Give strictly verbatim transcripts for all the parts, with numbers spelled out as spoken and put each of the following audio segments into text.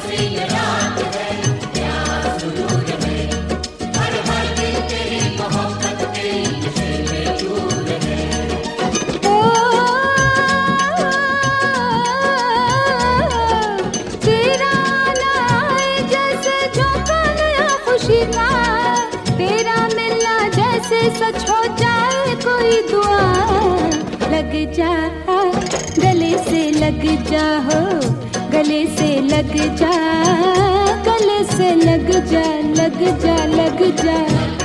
सच हो जाए कोई दुआ, लग जा गले से लग जा हो, गले से लग जा, गले से लग जा, लग जा लग जा।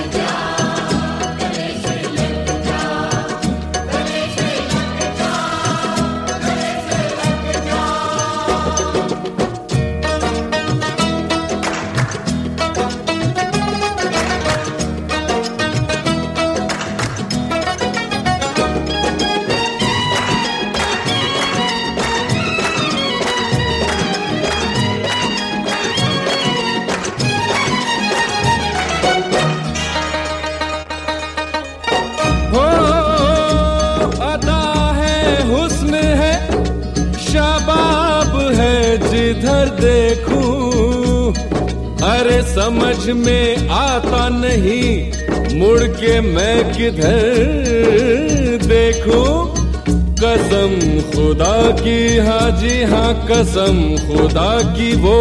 जिधर देखूं अरे समझ में आता नहीं, मुड़ के मैं किधर देखूं। कसम खुदा की, हाँ जी हाँ कसम खुदा की, वो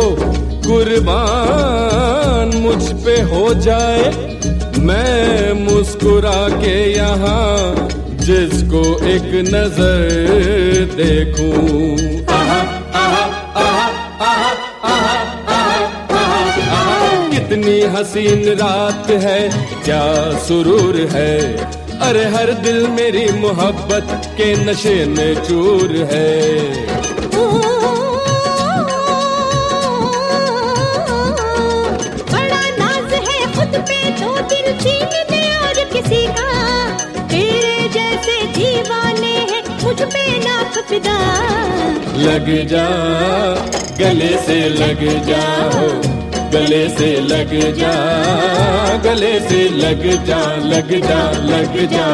कुर्बान मुझ पे हो जाए, मैं मुस्कुरा के यहाँ जिसको एक नजर देखूं। कितनी हसीन रात है, क्या सुरूर है, अरे हर दिल मेरी मोहब्बत के नशे में चूर है। बड़ा नाज है खुद पे तो दिल छीन ले और किसी का, तेरे जैसे दीवाने हैं मुझ पे नाक फिदा। लग जा गले से लग जाओ, गले से लग जा, गले से लग जा, लग जा लग जा।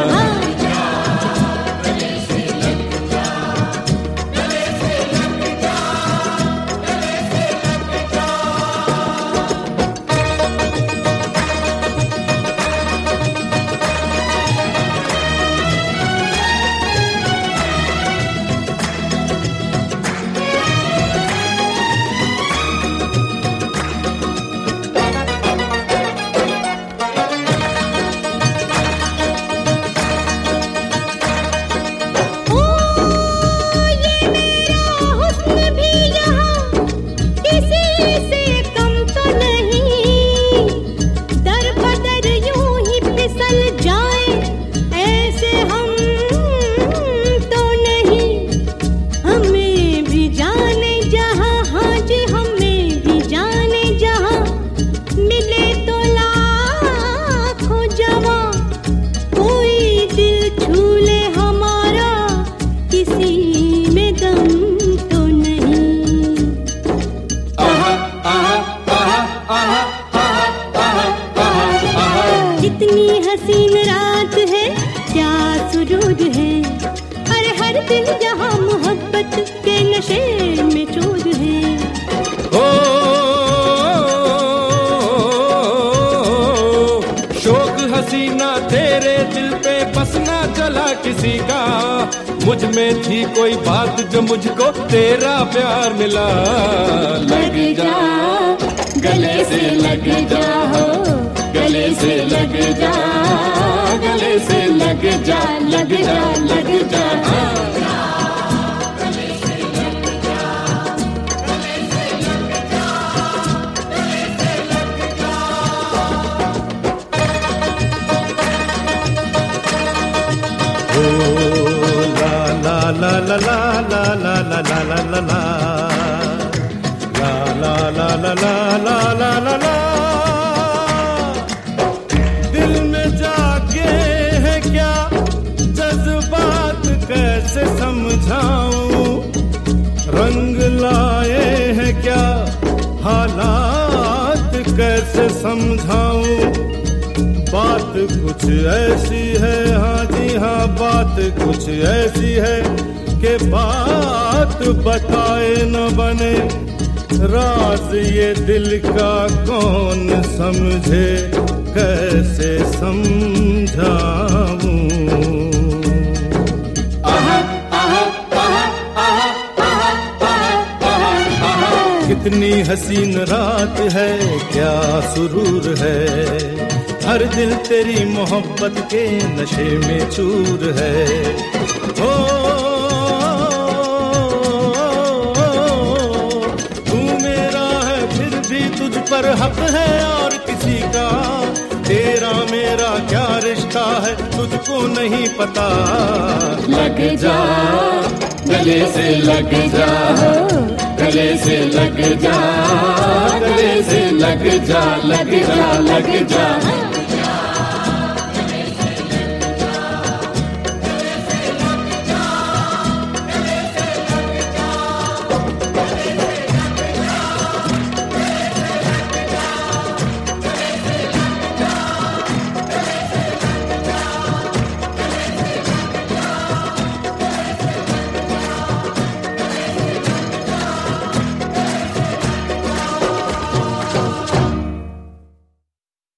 कितनी हसीन रात है, क्या सुरूर है, अरे हर दिल जहाँ मोहब्बत के नशे में चूर है। ओ, शौक हसीना तेरे दिल पे बस ना चला किसी का, मुझ में थी कोई बात जो मुझको तेरा प्यार मिला। लग जा गले से लग जा हो, गले से लग जा, गले से लग जा, लग जा लग जा। La la la la la la la la la la la la la la la la la। दिल में जागे हैं क्या जज्बात कैसे समझाऊं, रंग लाए हैं क्या हालात कैसे समझाऊं। बात कुछ ऐसी है, हाँ जी हाँ बात कुछ ऐसी है कि बात बताए न बने। राज ये दिल का कौन समझे, कैसे समझाऊं। कितनी हसीन रात है, क्या सुरूर है, हर दिल तेरी मोहब्बत के नशे में चूर है। ओ तू मेरा है फिर भी तुझ पर हक है और किसी का, तेरा मेरा क्या रिश्ता है तुझको नहीं पता। लग जा गले से लग जा, गले से लग जा, गले से लग जा, लग जा लग जा।